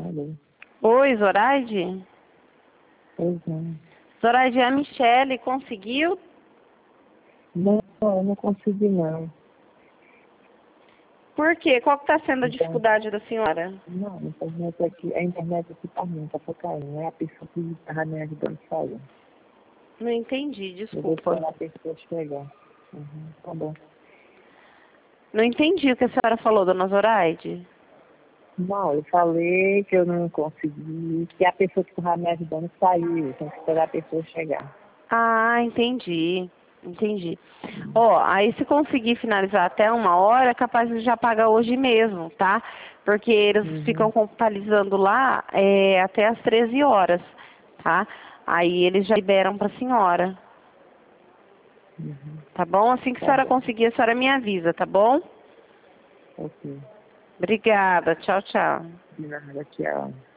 Alô? Oi, Zoraide? Pois não. Zoraide, a Michele conseguiu? Não, eu não consegui não. Por quê? Qual que está sendo a Então, dificuldade da senhora? não, a internet aqui tá ruim, tá caindo. É a pessoa que estava me ajudando a sair. Não entendi, Eu vou desculpa. esperar a pessoa chegar. Tá bom. Não entendi o que a senhora falou, dona Zoraide. Não, eu falei que eu não consegui, que a pessoa que estava me ajudando saiu. Tem que esperar a pessoa chegar. Ah, entendi. Entendi. Ó, aí se conseguir finalizar até 1 hora, é capaz de já pagar hoje mesmo, tá? Porque eles ficam Uhum. contabilizando lá até as 13 horas, tá? Aí eles já liberam pra senhora, Uhum. tá bom? Assim que a Tá senhora bom. conseguir, a senhora me avisa, tá bom? Ok. Obrigada. Tchau, tchau. De nada, tchau.